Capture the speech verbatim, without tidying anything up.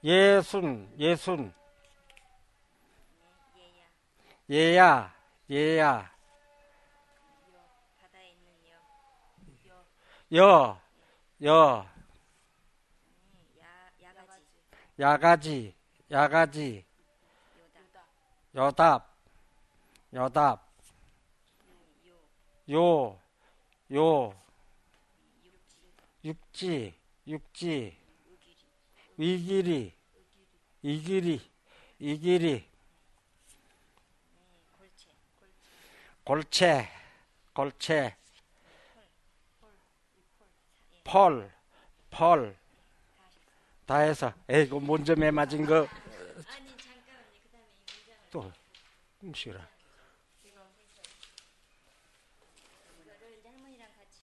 예순, 예순. 네, 얘야. 예야, 예야. 여. 바다에 있는 여. 여. 여, 여. 네, 야. 야가지. 야가지, 야가지. 요다. 여답, 여답. 요. 요. 요, 요. 육지. 육지, 육지. 우기리. 위기리, 이기리, 이기리. 네, 골체. 골체, 골체. 예. 펄, 펄. 다 하셨어요. 다 해서. 에이구, 먼저 매 맞은 거. 아니 잠깐만요. 그 다음에 이 문장을 또, 음식이라.